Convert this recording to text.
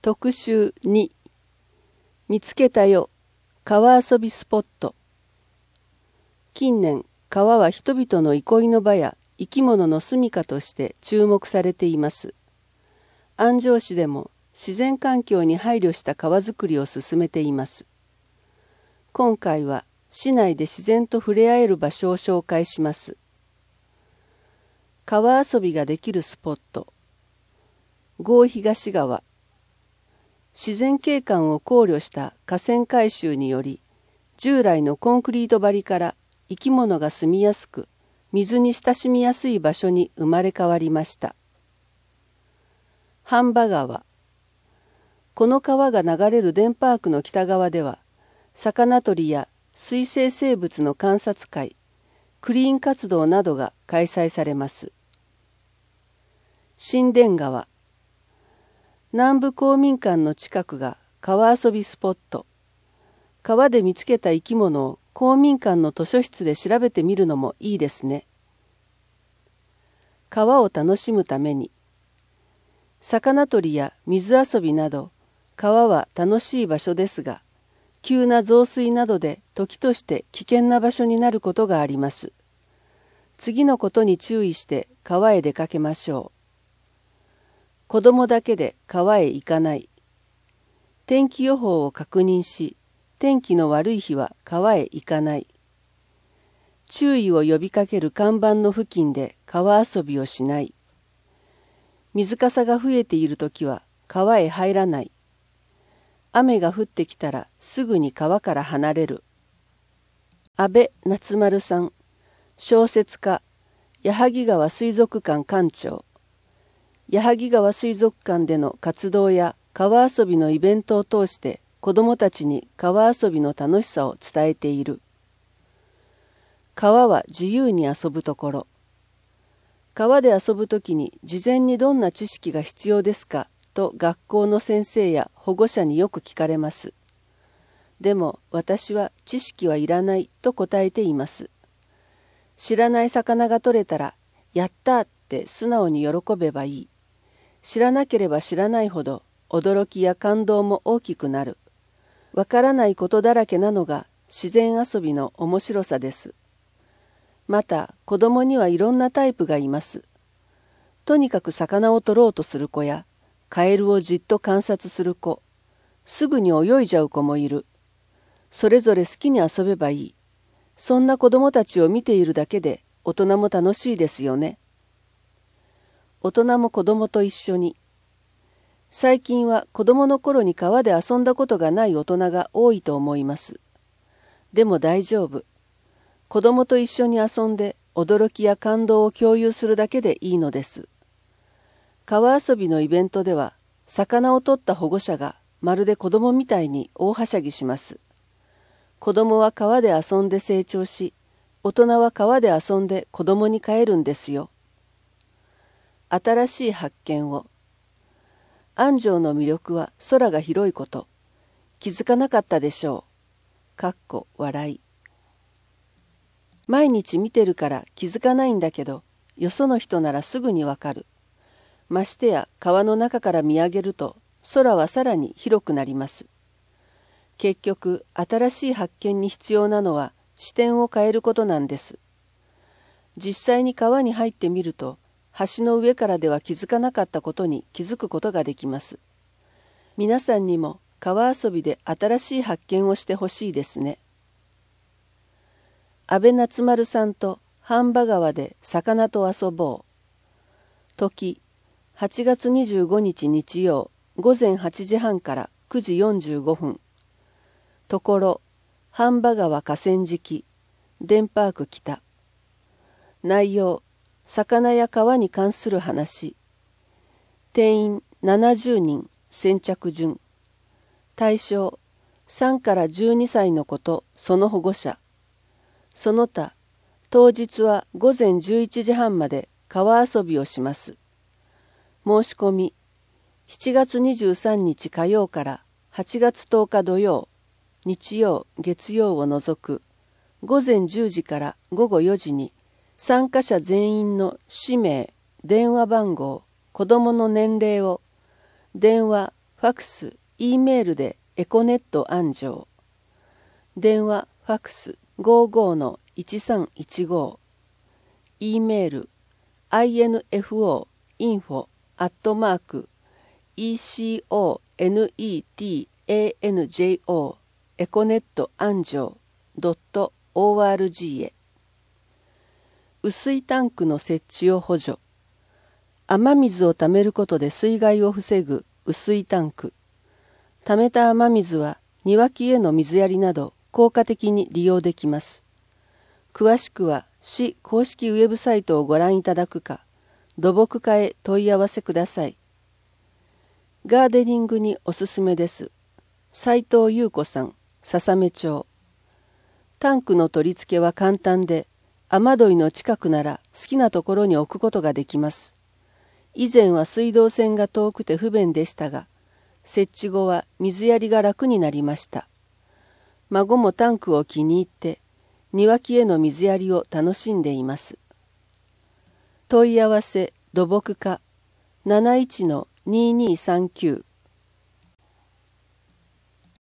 特集2見つけたよ川遊びスポット。近年、川は人々の憩いの場や生き物の住処として注目されています。安城市でも自然環境に配慮した川づくりを進めています。今回は市内で自然と触れ合える場所を紹介します。川遊びができるスポット。郷東川。自然景観を考慮した河川改修により、従来のコンクリート張りから生き物が住みやすく、水に親しみやすい場所に生まれ変わりました。飯場川。この川が流れるデンパークの北側では、魚取りや水生生物の観察会、クリーン活動などが開催されます。新田川。南部公民館の近くが川遊びスポット。川で見つけた生き物を公民館の図書室で調べてみるのもいいですね。川を楽しむために。魚取りや水遊びなど、川は楽しい場所ですが、急な増水などで時として危険な場所になることがあります。次のことに注意して川へ出かけましょう。子供だけで川へ行かない。天気予報を確認し、天気の悪い日は川へ行かない。注意を呼びかける看板の付近で川遊びをしない。水かさが増えているときは川へ入らない。雨が降ってきたらすぐに川から離れる。阿部夏丸さん、小説家、矢作川水族館館長。矢作川水族館での活動や川遊びのイベントを通して子どもたちに川遊びの楽しさを伝えている。川は自由に遊ぶところ。川で遊ぶときに事前にどんな知識が必要ですかと学校の先生や保護者によく聞かれます。でも私は知識はいらないと答えています。知らない魚が取れたら、やったーって素直に喜べばいい。知らなければ知らないほど驚きや感動も大きくなる。わからないことだらけなのが自然遊びの面白さです。また子供にはいろんなタイプがいます。とにかく魚を取ろうとする子や、カエルをじっと観察する子、すぐに泳いじゃう子もいる。それぞれ好きに遊べばいい。そんな子供たちを見ているだけで大人も楽しいですよね。大人も子供と一緒に。最近は子供の頃に川で遊んだことがない大人が多いと思います。でも大丈夫。子供と一緒に遊んで驚きや感動を共有するだけでいいのです。川遊びのイベントでは、魚を取った保護者がまるで子供みたいに大はしゃぎします。子供は川で遊んで成長し、大人は川で遊んで子供に帰るんですよ。新しい発見を。安城の魅力は空が広いこと。気づかなかったでしょう。笑い。毎日見てるから気づかないんだけど、よその人ならすぐにわかる。ましてや川の中から見上げると、空はさらに広くなります。結局、新しい発見に必要なのは視点を変えることなんです。実際に川に入ってみると、橋の上からでは気づかなかったことに気づくことができます。皆さんにも川遊びで新しい発見をしてほしいですね。阿部夏丸さんと飯場川で魚と遊ぼう。時、8月25日日曜、午前8時半から9時45分。ところ、飯場川河川敷、デンパーク北。内容、魚や川に関する話。定員70人、先着順。対象、3から12歳の子とその保護者。その他、当日は午前11時半まで川遊びをします。申し込み、7月23日火曜から8月10日土曜、日曜、月曜を除く、午前10時から午後4時に、参加者全員の氏名、電話番号、子供の年齢を、電話ファクス、E メールでエコネット安城。電話、ファクス55-1315。E メール、info@econetanjo エコネット安城 .org へ。雨水タンクの設置を補助。雨水をためることで水害を防ぐ雨水タンク。ためた雨水は庭木への水やりなど効果的に利用できます。詳しくは市公式ウェブサイトをご覧いただくか、土木課へ問い合わせください。ガーデニングにおすすめです。斉藤優子さん、笹目町。タンクの取り付けは簡単で、雨どいの近くなら好きなところに置くことができます。以前は水道線が遠くて不便でしたが、設置後は水やりが楽になりました。孫もタンクを気に入って、庭木への水やりを楽しんでいます。問い合わせ土木課 71-2239